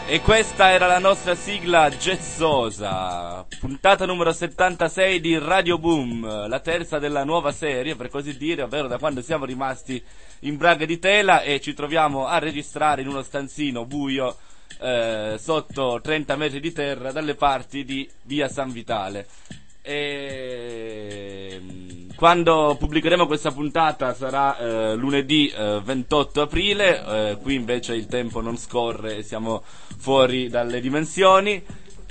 E questa era la nostra sigla jazzosa, puntata numero 76 di Radio Boom, la terza della nuova serie, per così dire, ovvero da quando siamo rimasti in braghe di tela e ci troviamo a registrare in uno stanzino buio sotto 30 metri di terra dalle parti di via San Vitale. Quando pubblicheremo questa puntata sarà lunedì 28 aprile, qui invece il tempo non scorre e siamo fuori dalle dimensioni.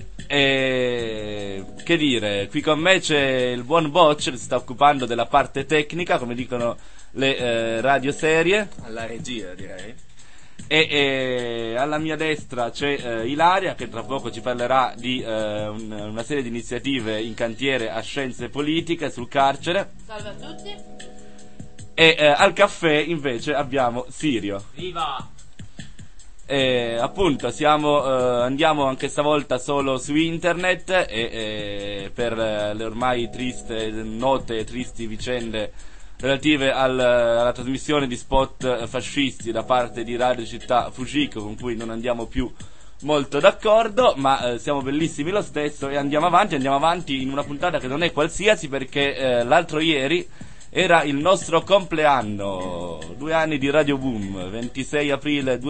Che dire, qui con me c'è il buon Boccia che si sta occupando della parte tecnica, come dicono le radioserie. Alla regia, direi. E alla mia destra c'è Ilaria, che tra poco ci parlerà di una serie di iniziative in cantiere a scienze politiche sul carcere. Salve a tutti. E al caffè invece abbiamo Sirio. Viva! Appunto andiamo anche stavolta solo su internet e per le ormai note e tristi vicende relative alla trasmissione di spot fascisti da parte di Radio Città Fujiko, con cui non andiamo più molto d'accordo, ma siamo bellissimi lo stesso e andiamo avanti in una puntata che non è qualsiasi, perché l'altro ieri era il nostro compleanno, 2 anni di Radio Boom, 26 aprile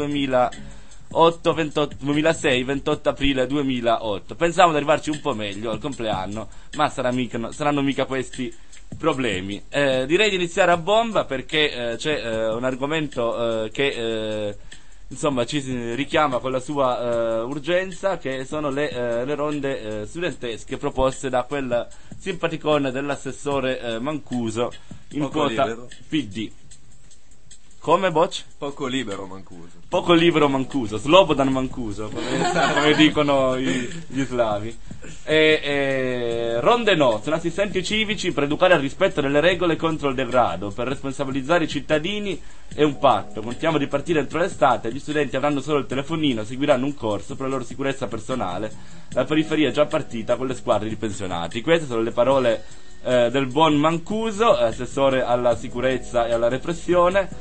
2006, 28 aprile 2008. Pensavamo di arrivarci un po' meglio al compleanno, ma saranno mica questi problemi. Direi di iniziare a bomba, perché c'è un argomento che insomma ci richiama con la sua urgenza, che sono le ronde studentesche proposte da quel simpaticone dell'assessore Mancuso in Poco quota libero. PD. Come, Boccia? Poco libero Mancuso. Poco libero Mancuso, Slobodan Mancuso, come dicono gli slavi. Ronde no, sono assistenti civici per educare al rispetto delle regole contro il degrado, per responsabilizzare i cittadini è un patto. Contiamo di partire entro l'estate, gli studenti avranno solo il telefonino, seguiranno un corso per la loro sicurezza personale. La periferia è già partita con le squadre di pensionati. Queste sono le parole del buon Mancuso, assessore alla sicurezza e alla repressione.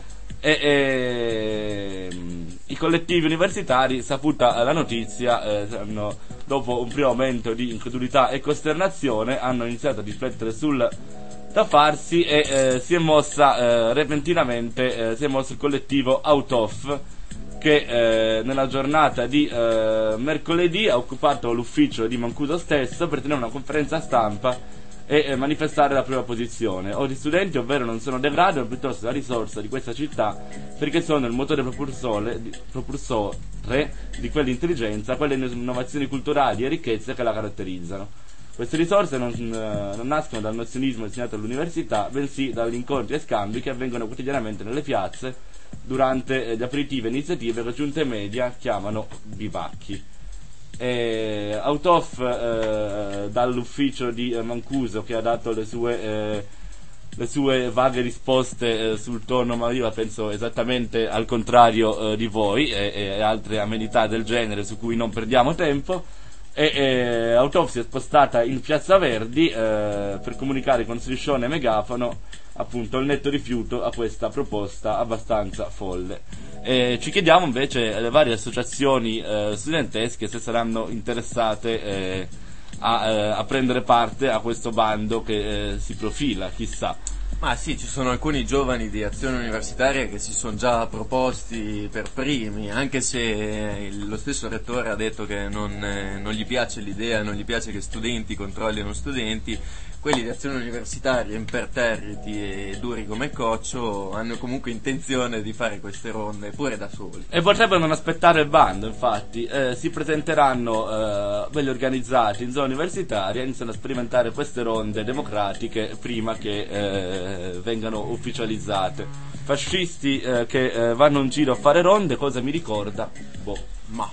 I collettivi universitari, saputa la notizia, dopo un primo momento di incredulità e costernazione, hanno iniziato a riflettere sul da farsi e si è mossa repentinamente il collettivo Out Of, che nella giornata di mercoledì ha occupato l'ufficio di Mancuso stesso per tenere una conferenza stampa e manifestare la propria posizione. O gli studenti, ovvero, non sono degrado, ma piuttosto la risorsa di questa città, perché sono il motore propulsore di quell'intelligenza, quelle innovazioni culturali e ricchezze che la caratterizzano. Queste risorse non nascono dal nozionismo insegnato all'università, bensì dagli incontri e scambi che avvengono quotidianamente nelle piazze durante le apertive iniziative che giunte media chiamano bivacchi. Out of dall'ufficio di Mancuso, che ha dato le sue vaghe risposte sul tono, ma io la penso esattamente al contrario di voi, e altre amenità del genere su cui non perdiamo tempo. Out of si è spostata in Piazza Verdi per comunicare con striscione e megafono appunto il netto rifiuto a questa proposta abbastanza folle. Ci chiediamo invece alle varie associazioni studentesche se saranno interessate a prendere parte a questo bando che si profila, chissà. Ma sì, ci sono alcuni giovani di Azione Universitaria che si sono già proposti per primi, anche se lo stesso rettore ha detto che non gli piace l'idea, non gli piace che studenti controllino studenti. Quelli di Azione Universitaria, imperterriti e duri come coccio, hanno comunque intenzione di fare queste ronde pure da soli. E potrebbero non aspettare il bando, infatti. Si presenteranno belli organizzati in zona universitaria e iniziano a sperimentare queste ronde democratiche prima che vengano ufficializzate. Fascisti che vanno in giro a fare ronde, cosa mi ricorda? Ma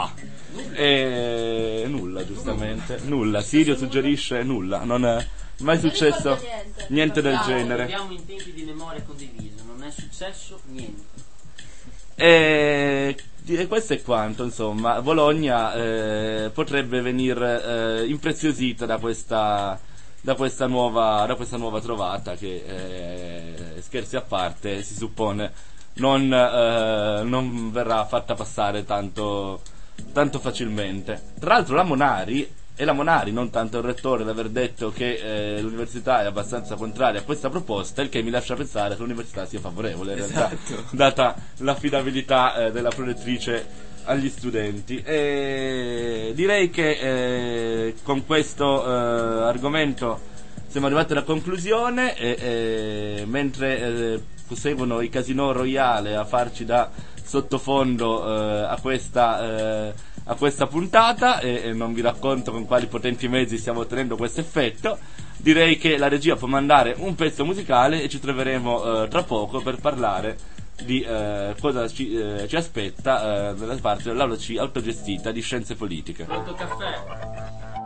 nulla, giustamente. Nulla. Sirio suggerisce nulla. Non è mai successo niente del genere. Siamo in tempi di memoria condivisa, non è successo niente. E questo è quanto, insomma. Bologna potrebbe venire impreziosita da questa nuova trovata che, scherzi a parte, si suppone non verrà fatta passare tanto tanto facilmente. Tra l'altro la Monari, e la Monari, non tanto il rettore, l'aver detto che l'università è abbastanza contraria a questa proposta, il che mi lascia pensare che l'università sia favorevole in realtà, data l'affidabilità della prorettrice agli studenti. E direi che con questo argomento siamo arrivati alla conclusione, mentre proseguono i Casino Royale a farci da sottofondo a questa puntata, e non vi racconto con quali potenti mezzi stiamo ottenendo questo effetto. Direi che la regia può mandare un pezzo musicale e ci troveremo tra poco per parlare di cosa ci aspetta nella parte dell'aula C autogestita di scienze politiche. Pronto caffè?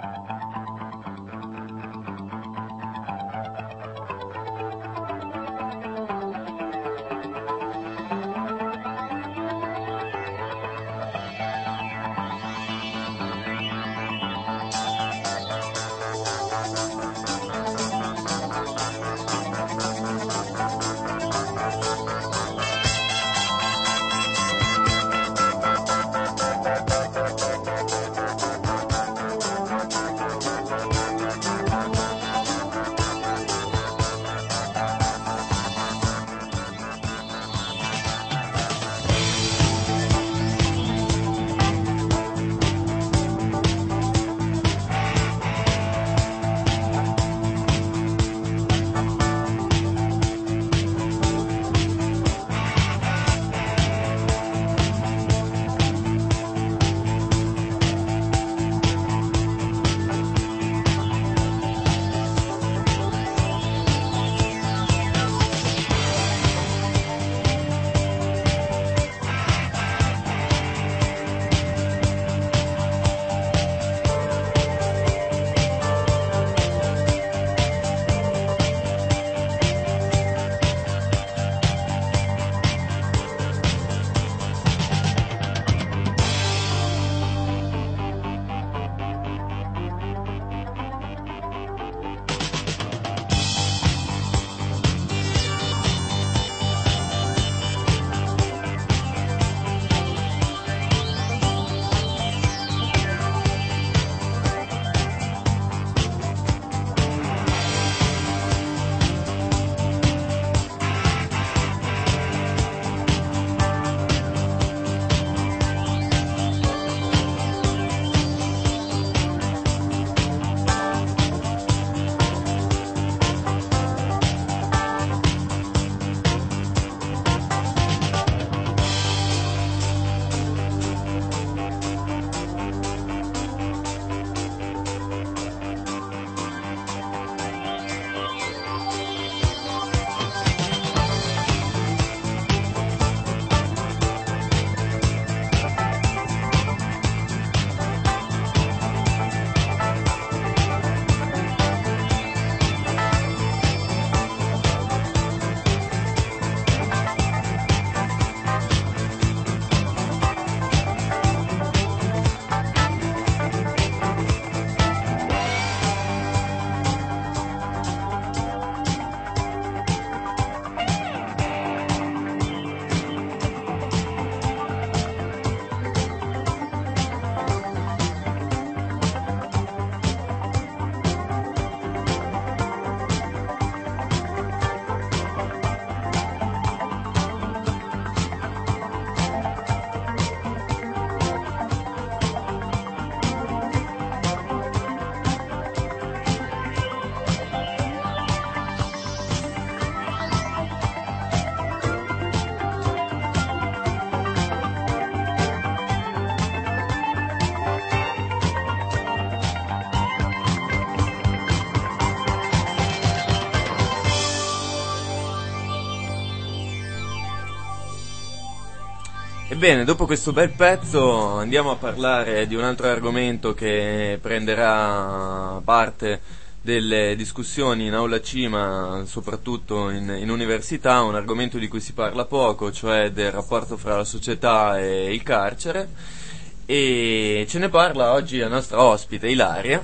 Ebbene, dopo questo bel pezzo andiamo a parlare di un altro argomento che prenderà parte delle discussioni in aula C, ma soprattutto in università, un argomento di cui si parla poco, cioè del rapporto fra la società e il carcere, e ce ne parla oggi la nostra ospite Ilaria.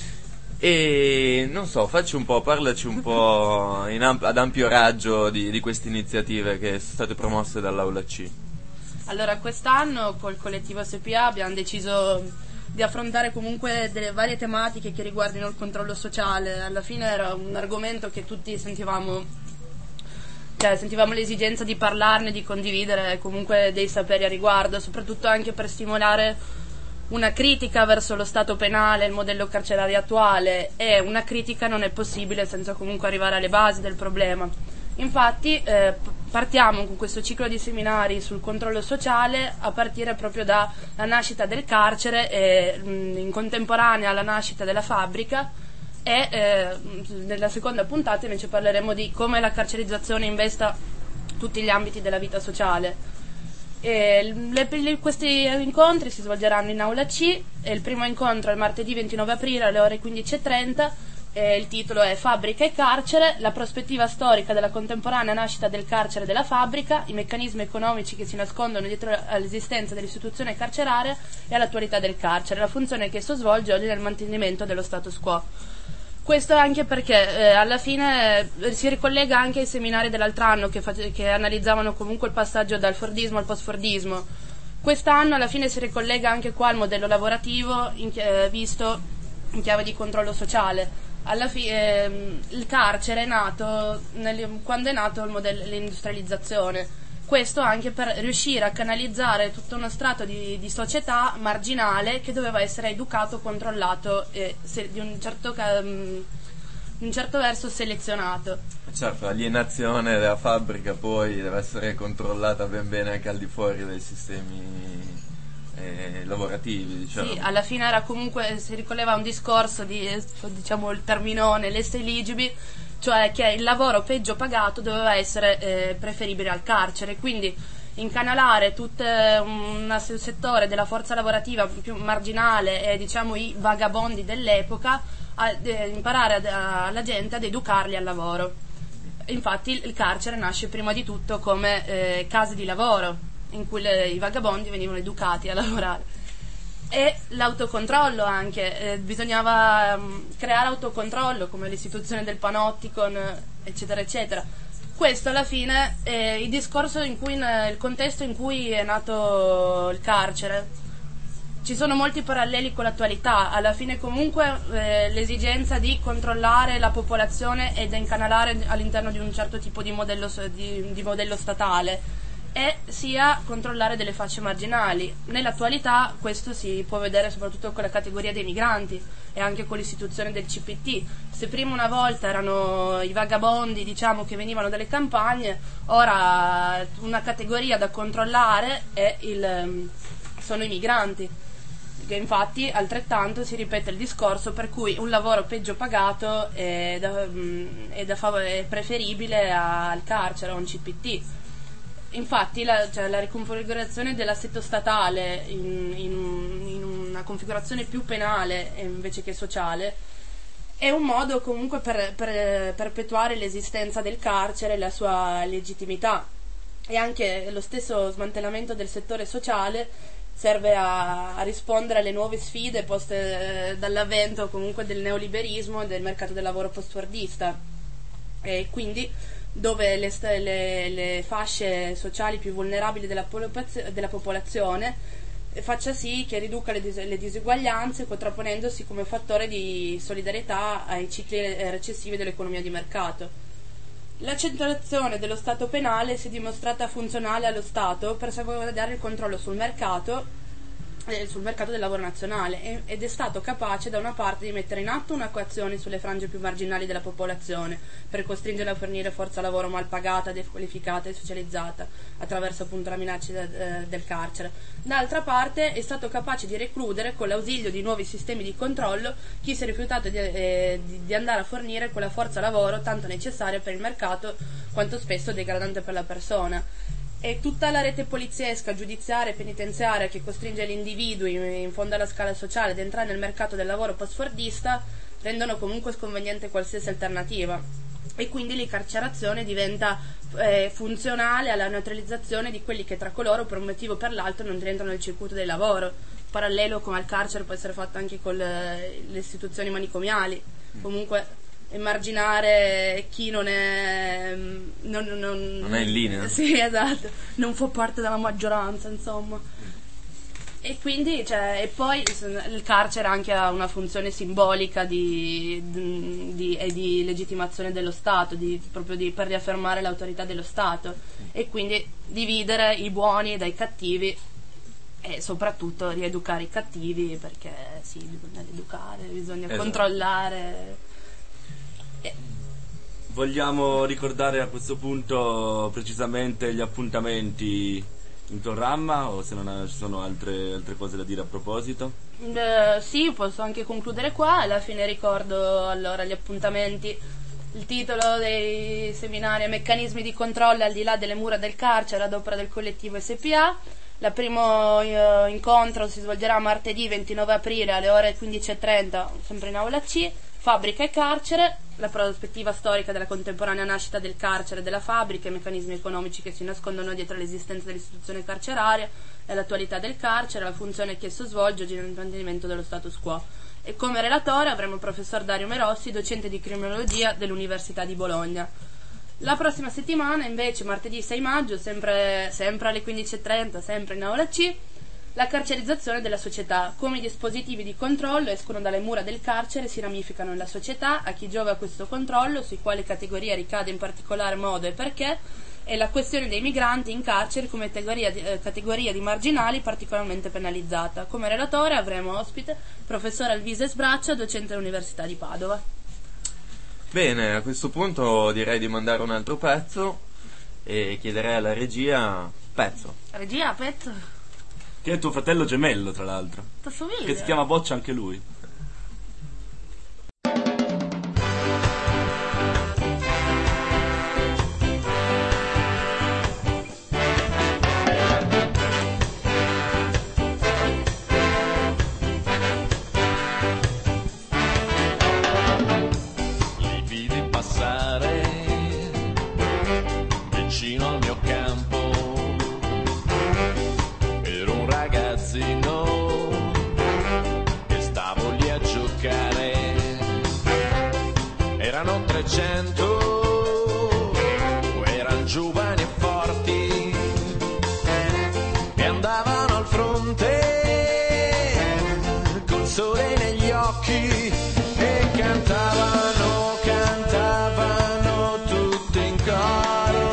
E non so, parlaci un po' ad ampio raggio di queste iniziative che sono state promosse dall'aula C. Allora, quest'anno col collettivo SPA abbiamo deciso di affrontare comunque delle varie tematiche che riguardano il controllo sociale. Alla fine era un argomento che tutti sentivamo l'esigenza di parlarne, di condividere comunque dei saperi a riguardo, soprattutto anche per stimolare una critica verso lo stato penale, il modello carcerario attuale, e una critica non è possibile senza comunque arrivare alle basi del problema. Infatti partiamo con questo ciclo di seminari sul controllo sociale a partire proprio dalla nascita del carcere e in contemporanea alla nascita della fabbrica, e nella seconda puntata invece parleremo di come la carcerizzazione investa tutti gli ambiti della vita sociale. Questi incontri si svolgeranno in aula C, e il primo incontro è il martedì 29 aprile alle ore 15:30. Il titolo è Fabbrica e carcere, la prospettiva storica della contemporanea nascita del carcere e della fabbrica, i meccanismi economici che si nascondono dietro all'esistenza dell'istituzione carceraria e all'attualità del carcere, la funzione che esso svolge oggi nel mantenimento dello status quo. Questo anche perché alla fine si ricollega anche ai seminari dell'altro anno che analizzavano comunque il passaggio dal fordismo al post-fordismo. Quest'anno alla fine si ricollega anche qua al modello lavorativo visto in chiave di controllo sociale. Il carcere è nato quando è nato l'industrializzazione. Questo anche per riuscire a canalizzare tutto uno strato di società marginale che doveva essere educato, controllato e di un certo verso selezionato. Certo, l'alienazione della fabbrica poi deve essere controllata ben bene anche al di fuori dei sistemi lavorativi, diciamo. Sì, alla fine era comunque, si ricolleva a un discorso di, diciamo, il terminone, less eligible, cioè che il lavoro peggio pagato doveva essere preferibile al carcere, quindi incanalare tutto un settore della forza lavorativa più marginale e diciamo i vagabondi dell'epoca a imparare alla gente ad educarli al lavoro. Infatti il carcere nasce prima di tutto come case di lavoro in cui i vagabondi venivano educati a lavorare. E l'autocontrollo anche, bisognava creare autocontrollo come l'istituzione del panopticon, eccetera eccetera. Questo alla fine è il discorso in cui, il contesto in cui è nato il carcere. Ci sono molti paralleli con l'attualità. Alla fine comunque l'esigenza di controllare la popolazione ed incanalare all'interno di un certo tipo di modello statale, e sia controllare delle fasce marginali. Nell'attualità questo si può vedere soprattutto con la categoria dei migranti e anche con l'istituzione del CPT. Se prima una volta erano i vagabondi, diciamo, che venivano dalle campagne, ora una categoria da controllare sono i migranti, che infatti altrettanto si ripete il discorso per cui un lavoro peggio pagato è preferibile al carcere o a un CPT. Infatti la riconfigurazione dell'assetto statale in una configurazione più penale invece che sociale è un modo comunque per perpetuare l'esistenza del carcere e la sua legittimità, e anche lo stesso smantellamento del settore sociale serve a rispondere alle nuove sfide poste dall'avvento comunque del neoliberismo e del mercato del lavoro post-fordista, e quindi dove le fasce sociali più vulnerabili della popolazione faccia sì che riduca le disuguaglianze, contrapponendosi come fattore di solidarietà ai cicli recessivi dell'economia di mercato. L'accentuazione dello Stato penale si è dimostrata funzionale allo Stato per salvaguardare il controllo sul mercato del lavoro nazionale, ed è stato capace da una parte di mettere in atto una coazione sulle frange più marginali della popolazione per costringerla a fornire forza lavoro mal pagata, dequalificata e socializzata attraverso appunto la minaccia del carcere. D'altra parte è stato capace di recludere con l'ausilio di nuovi sistemi di controllo chi si è rifiutato di andare a fornire quella forza lavoro tanto necessaria per il mercato quanto spesso degradante per la persona. E tutta la rete poliziesca, giudiziaria e penitenziaria che costringe gli individui in fondo alla scala sociale ad entrare nel mercato del lavoro post-fordista rendono comunque sconveniente qualsiasi alternativa, e quindi l'incarcerazione diventa funzionale alla neutralizzazione di quelli che tra coloro per un motivo o per l'altro non rientrano nel circuito del lavoro. Parallelo come al carcere può essere fatto anche con le istituzioni manicomiali. Comunque emarginare chi non è Non è in linea. Sì, esatto, non fa parte della maggioranza, insomma. E quindi, cioè, e poi il carcere anche ha una funzione simbolica di legittimazione dello Stato, per riaffermare l'autorità dello Stato, e quindi dividere i buoni dai cattivi e soprattutto rieducare i cattivi, perché sì, bisogna rieducare, bisogna controllare. Vogliamo ricordare a questo punto precisamente gli appuntamenti in programma, o se non ci sono altre cose da dire a proposito? Sì, posso anche concludere qua. Alla fine ricordo allora gli appuntamenti. Il titolo dei seminari: Meccanismi di controllo al di là delle mura del carcere ad opera del collettivo SPA. Il primo incontro si svolgerà martedì 29 aprile alle ore 15:30, sempre in aula C. Fabbrica e carcere, la prospettiva storica della contemporanea nascita del carcere e della fabbrica, i meccanismi economici che si nascondono dietro l'esistenza dell'istituzione carceraria e l'attualità del carcere, la funzione che esso svolge oggi nel mantenimento dello status quo. E come relatore avremo il professor Dario Merossi, docente di criminologia dell'Università di Bologna. La prossima settimana, invece, martedì 6 maggio, sempre alle 15:30, sempre in aula C, la carcerizzazione della società. Come i dispositivi di controllo escono dalle mura del carcere e si ramificano nella società, a chi giova questo controllo, su quale categoria ricade in particolare modo e perché, e la questione dei migranti in carcere come categoria di marginali particolarmente penalizzata. Come relatore avremo ospite il professor Alvise Sbraccia, docente dell'Università di Padova. Bene, a questo punto direi di mandare un altro pezzo e chiederei alla regia pezzo. Regia, pezzo? Che è tuo fratello gemello, tra l'altro, T'assomiglia? che si chiama Boccia anche lui. Li vidi passare vicino al mio campo. Ero un ragazzino e stavo lì a giocare. Erano 300, erano giovani e forti e andavano al fronte col sole negli occhi e cantavano tutti in coro.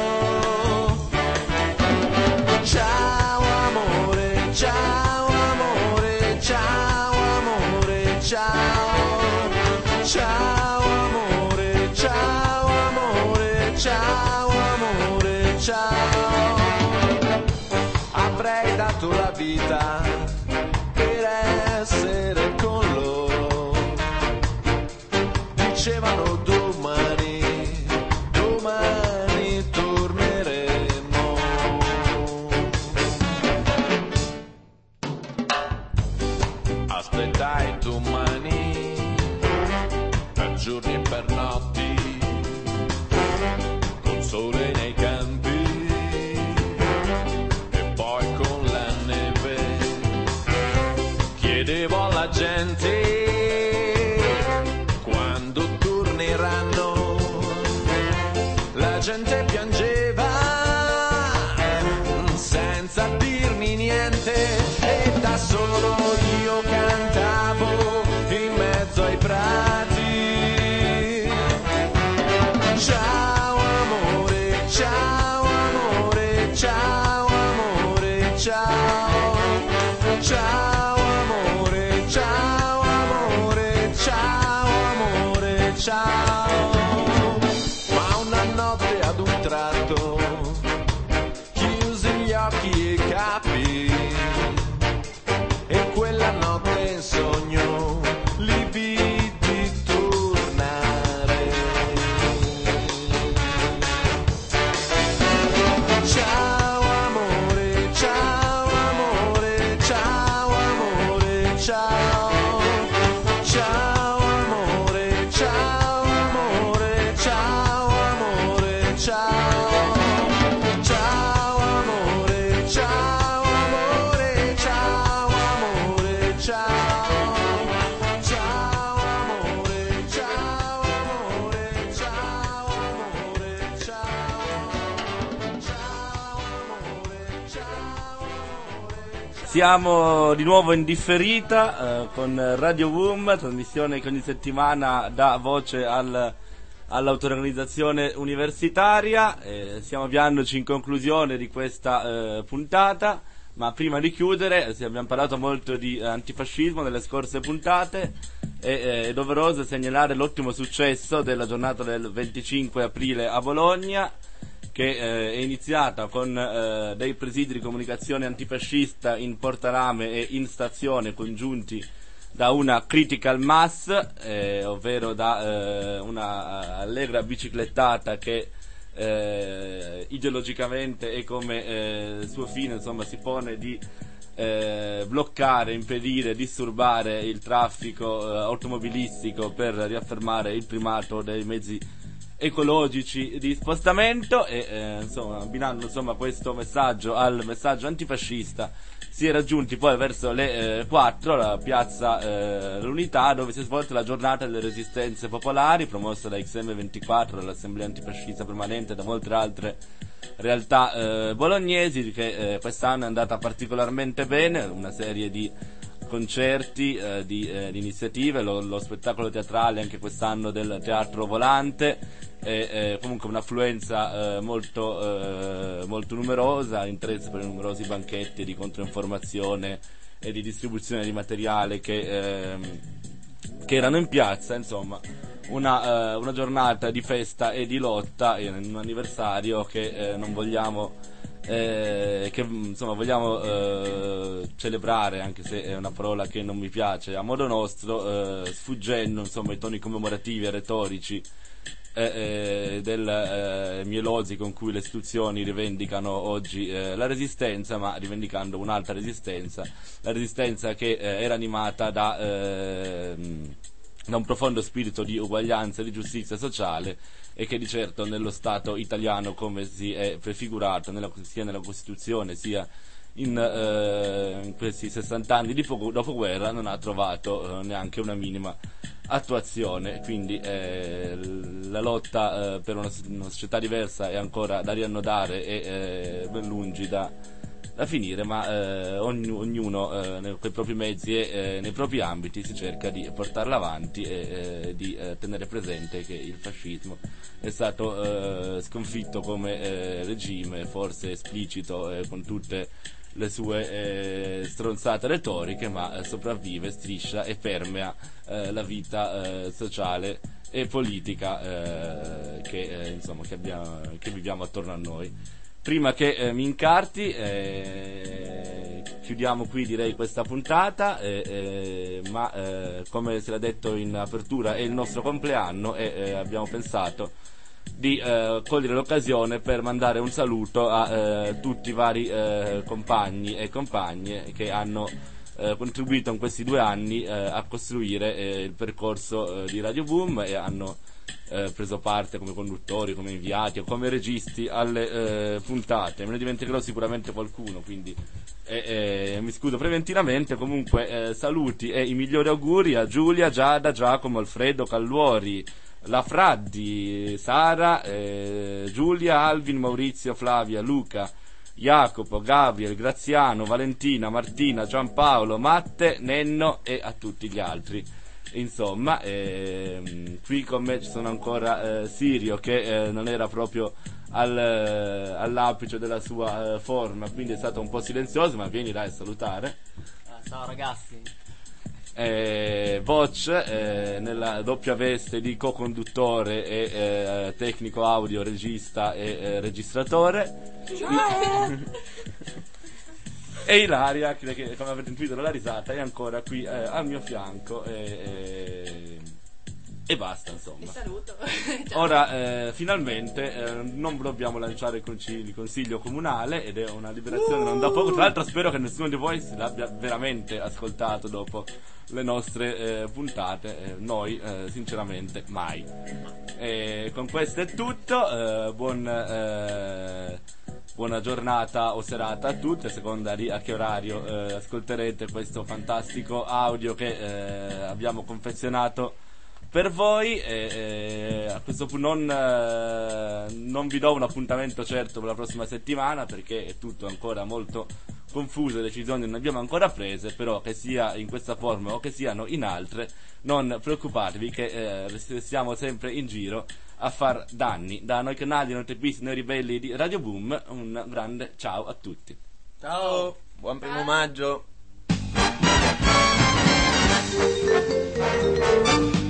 Ciao amore, ciao amore, ciao amore, ciao. Ciao amore, ciao amore, ciao amore, ciao. Avrei dato la vita per essere con loro. Dicevano domani torneremo. Aspettai domani per giorni e per notti, col sole nei campi e poi con la neve. Chiedevo alla gente quando torneranno, la gente piangeva senza dirmi niente e da solo io cantavo in mezzo ai prati. Ciao amore, ciao amore, ciao amore, ciao. Ciao amore, ciao amore, ciao amore, ciao. Ma una notte ad un tratto chiusi gli occhi e capì, e quella notte in sogno li vidi tornare. Ciao amore, ciao amore, ciao amore, ciao. Ciao amore, ciao Siamo di nuovo in differita con Radio Boom, trasmissione che ogni settimana dà voce all'autoorganizzazione universitaria. Stiamo avviandoci in conclusione di questa puntata, ma prima di chiudere abbiamo parlato molto di antifascismo nelle scorse puntate. È doveroso segnalare l'ottimo successo della giornata del 25 aprile a Bologna, che è iniziata con dei presidi di comunicazione antifascista in portarame e in stazione, congiunti da una critical mass, ovvero da una allegra biciclettata che ideologicamente e come suo fine, insomma, si pone di bloccare, impedire, disturbare il traffico automobilistico per riaffermare il primato dei mezzi ecologici di spostamento. E insomma, abbinando questo messaggio al messaggio antifascista, si è raggiunti poi verso le 4 la piazza l'Unità, dove si è svolta la giornata delle resistenze popolari, promossa da XM24, dall'Assemblea Antifascista Permanente e da molte altre realtà bolognesi, che quest'anno è andata particolarmente bene. Una serie di concerti, di iniziative, lo spettacolo teatrale anche quest'anno del Teatro Volante, comunque un'affluenza molto numerosa, interesse per i numerosi banchetti di controinformazione e di distribuzione di materiale che erano in piazza. Insomma, una giornata di festa e di lotta in un anniversario che non vogliamo vogliamo celebrare, anche se è una parola che non mi piace, a modo nostro, sfuggendo i toni commemorativi e retorici del mielosi con cui le istituzioni rivendicano oggi la resistenza, ma rivendicando un'altra resistenza, la resistenza che era animata da un profondo spirito di uguaglianza e di giustizia sociale, e che di certo nello Stato italiano, come si è prefigurato sia nella Costituzione sia in questi 60 anni di dopoguerra, non ha trovato neanche una minima attuazione. Quindi la lotta per una società diversa è ancora da riannodare e ben lungi da finire, ma ognuno con i propri mezzi e nei propri ambiti si cerca di portarla avanti e di tenere presente che il fascismo è stato sconfitto come regime, forse esplicito, con tutte le sue stronzate retoriche, ma sopravvive, striscia e permea la vita sociale e politica che viviamo attorno a noi. Prima che mi incarti, chiudiamo qui, direi, questa puntata, ma come si era detto in apertura è il nostro compleanno e abbiamo pensato di cogliere l'occasione per mandare un saluto a tutti i vari compagni e compagne che hanno contribuito in questi 2 anni a costruire il percorso di Radio Boom e hanno preso parte come conduttori, come inviati o come registi alle puntate. Me ne dimenticherò sicuramente qualcuno, quindi mi scuso preventivamente. Comunque saluti e i migliori auguri a Giulia, Giada, Giacomo, Alfredo, Calluori, La Fraddi, Sara, Giulia, Alvin, Maurizio, Flavia, Luca, Jacopo, Gabriel, Graziano, Valentina, Martina, Giampaolo, Matte, Nenno e a tutti gli altri. Insomma, qui con me ci sono ancora Sirio, che non era proprio all'apice della sua forma, quindi è stato un po' silenzioso, ma vieni dai a salutare. Ciao ragazzi. Voc, nella doppia veste di co-conduttore e tecnico audio, regista e registratore. E Ilaria, che come avete intuito dalla risata, è ancora qui al mio fianco e basta, insomma. Vi saluto. Ora finalmente non dobbiamo lanciare il consiglio comunale, ed è una liberazione non da poco. Tra l'altro spero che nessuno di voi si l'abbia veramente ascoltato dopo le nostre puntate, noi sinceramente mai. Con questo è tutto, buona giornata o serata a tutti, a seconda di a che orario ascolterete questo fantastico audio che abbiamo confezionato per voi. A questo punto non vi do un appuntamento certo per la prossima settimana, perché è tutto ancora molto confuse decisioni non ne abbiamo ancora prese, però che sia in questa forma o che siano in altre, non preoccupatevi che siamo sempre in giro a far danni. Da noi canali, noi teppisti, noi ribelli di Radio Boom, un grande ciao a tutti. Ciao, buon primo maggio.